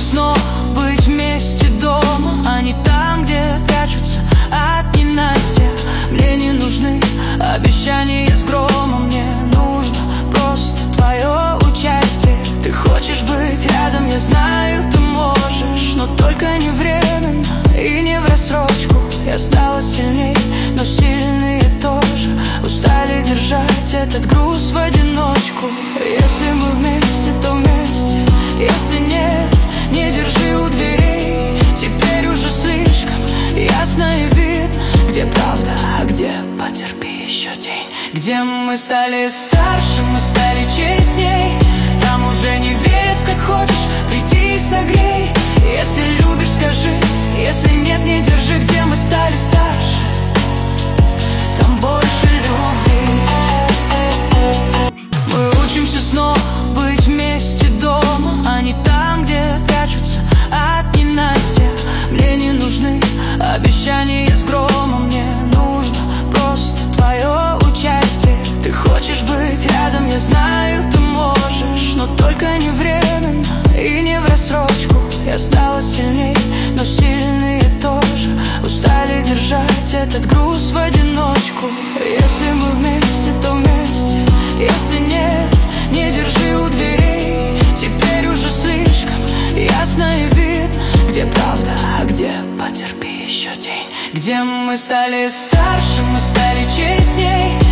снова быть вместе дома, а не там, где прячутся от ненастья. Мне не нужны обещания с громом, мне нужно просто твое участие. Ты хочешь быть рядом, я знаю, ты можешь, но только не временно и не в рассрочку. Я стала сильней, но сильные тоже устали держать этот груз в одиночку. Если мы вместе, то вместе, если нет, не держи у дверей. Теперь уже слишком ясно и видно, где правда, а где потерпи еще день. Где мы стали старше, мы стали честней. Там уже не верят, как хочешь, приди и согрей. Если любишь, скажи, если нет, не держи. Где мы стали старше, там больше любви. Мы учимся снова быть вместе дома, а не там, где прячутся от ненастья. Мне не нужны обещания с громом, мне нужно просто твое участие. Ты хочешь быть рядом, я знаю, ты можешь, но только не временно и не в рассрочку. Я стала сильней, но сильные тоже устали держать этот груз в одиночку. Если мы вместе, то вместе, если нет, не держи у дверей. Теперь уже слишком ясно и видно, где правда, а где потерпи еще день. Где мы стали старше, мы стали честней.